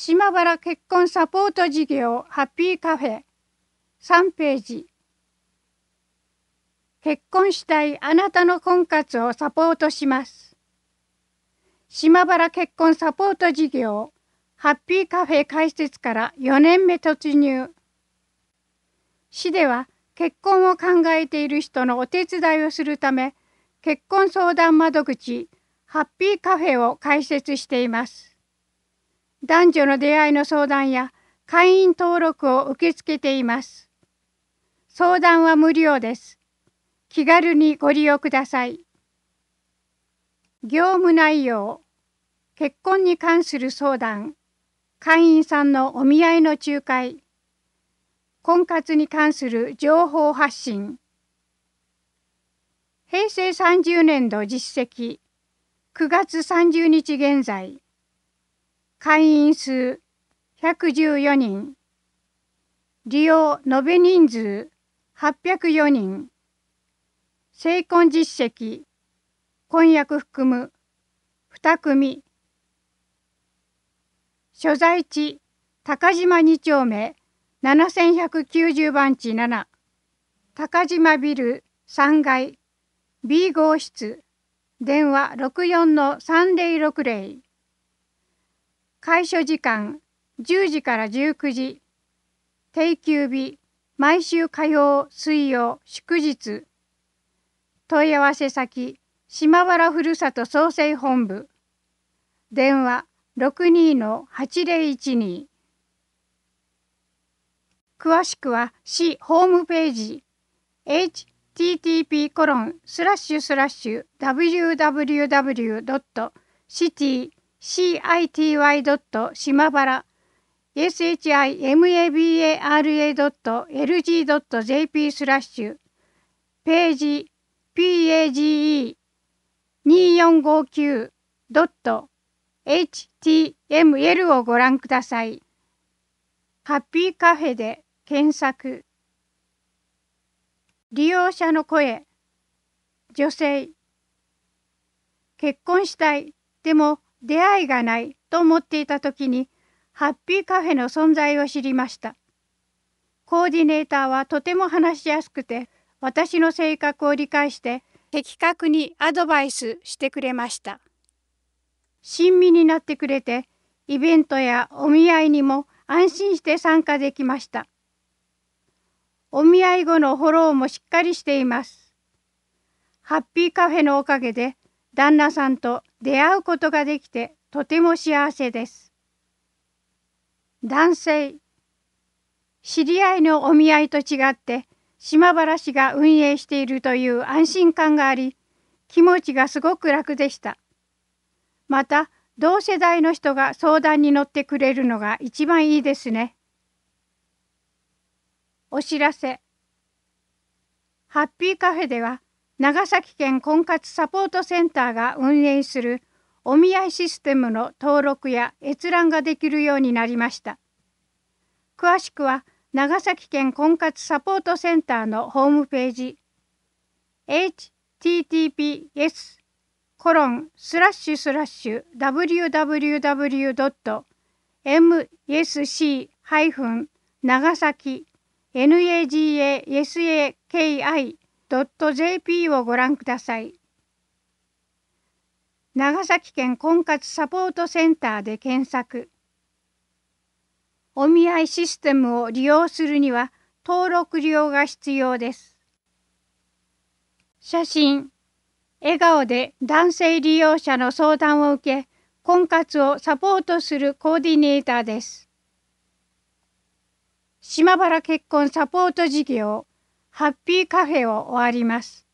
島原結婚サポート事業ハッピーカフェ3ページ。結婚したいあなたの婚活をサポートします。島原結婚サポート事業ハッピーカフェ開設から4年目突入。市では結婚を考えている人のお手伝いをするため、結婚相談窓口ハッピーカフェを開設しています。男女の出会いの相談や会員登録を受け付けています。相談は無料です。気軽にご利用ください。業務内容、結婚に関する相談、会員さんのお見合いの仲介、婚活に関する情報発信。平成30年度実績、9月30日現在、会員数114人、利用延べ人数804人、成婚実績、婚約含む2組、所在地高島2丁目7190番地7、高島ビル3階 B 号室、電話64-3060。開所時間10時から19時。定休日毎週火曜、水曜、祝日。問い合わせ先島原ふるさと創生本部。電話62-8012。詳しくは市ホームページ http://www.city.shimabara shimabara.lg.jp/ ページ page2459.html をご覧ください。ハッピーカフェで検索。利用者の声。女性。結婚したい、でも出会いがないと思っていた時にハッピーカフェの存在を知りました。コーディネーターはとても話しやすくて、私の性格を理解して的確にアドバイスしてくれました。親身になってくれて、イベントやお見合いにも安心して参加できました。お見合い後のフォローもしっかりしています。ハッピーカフェのおかげで旦那さんと出会うことができてとても幸せです。男性。知り合いのお見合いと違って島原市が運営しているという安心感があり、気持ちがすごく楽でした。また同世代の人が相談に乗ってくれるのが一番いいですね。お知らせ。ハッピーカフェでは長崎県婚活サポートセンターが運営するお見合いシステムの登録や閲覧ができるようになりました。詳しくは長崎県婚活サポートセンターのホームページ https://www.msc-nagasaki.jp をご覧ください。長崎県婚活サポートセンターで検索。お見合いシステムを利用するには登録料が必要です。写真。笑顔で男性利用者の相談を受け、婚活をサポートするコーディネーターです。島原結婚サポート事業ハッピーカフェを終わります。